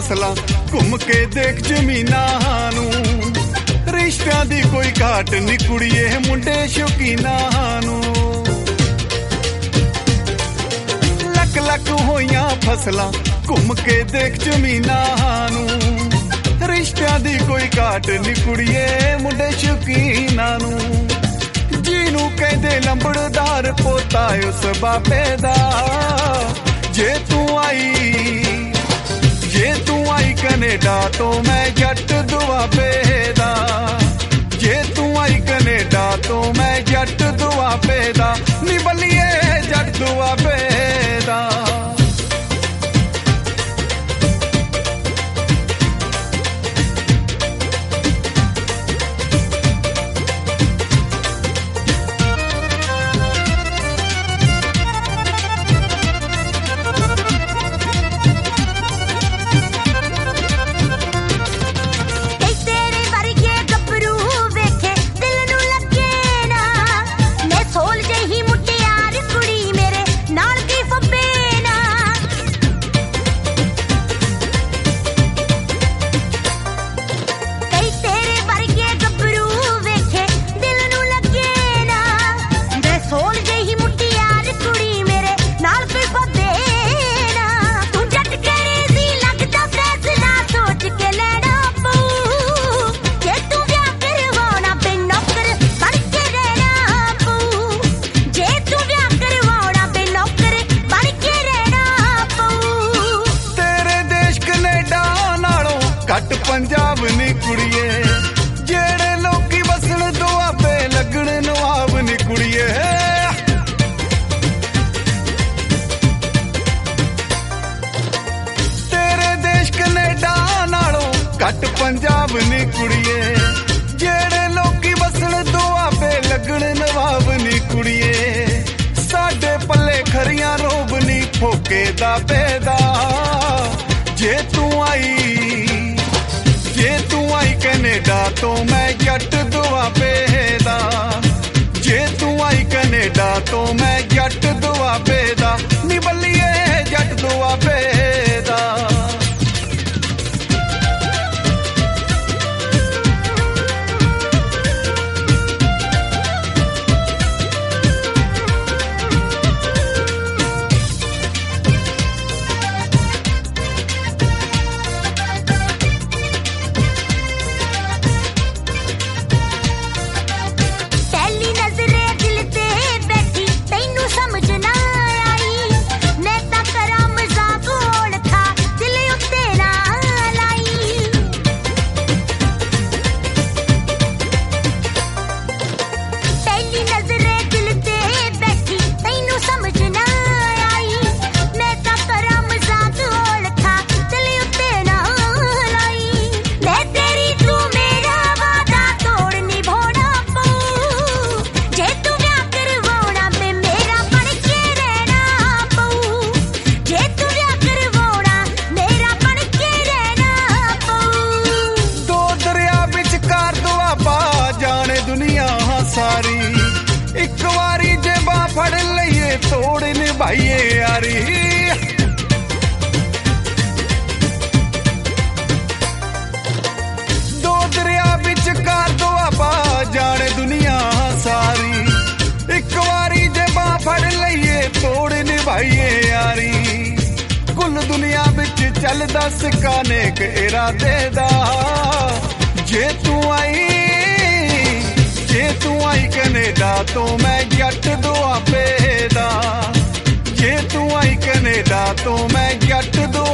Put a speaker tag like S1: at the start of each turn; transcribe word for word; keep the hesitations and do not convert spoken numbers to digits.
S1: फसलां घुम के देख जमीनां नूं रिश्तियां दी कोई घाट नी कुड़िए मुंडे शौकीनां नूं लक लक होइयां फसलां घुम के देख जमीनां नूं रिश्तियां दी कोई घाट नी कुड़िए मुंडे शौकीनां नूं जीनू कहंदे लंबड़दार पोता उस बाबे दा जे तू आई जे तू आई कनेडा तो मैं जट दुआबे दा जे तू आई कनेडा तो मैं जट दुआबे दा नी बलिए जट दुआबे दा घट पंजाब नी कुड़िए जेड़े लोकी बसन दुआबे लगण नवाब नी कुड़िए तेरे देश कनेडा नालों घट पंजाब नी कुड़िए जेड़े लोकी बसन दुआबे लगण नवाब नी कुड़िए साडे पल्ले खरियां रोब नी फोके दा पैदा जे तू आई जे तू आई कनेडा तो मैं जट दुआबे दा जे तू आई कनेडा तो मैं जट दुआबे दा नी बलिए जट दुआबे दा सारी एक वारी जे बा फड़ लईए तोड़ निभाइए यारी दो दरिया बिच कार दो आपा जाने दुनिया सारी एक वारी जे बा फड़ लईए तोड़ निभाइए यारी कुल दुनिया बिच चलदा सिक्का नेक इरादे दा जे तू आई जे तू आई कनेडा तो मैं जट दुआबे दा जे तू आई कनेडा तो मैं जट दुआ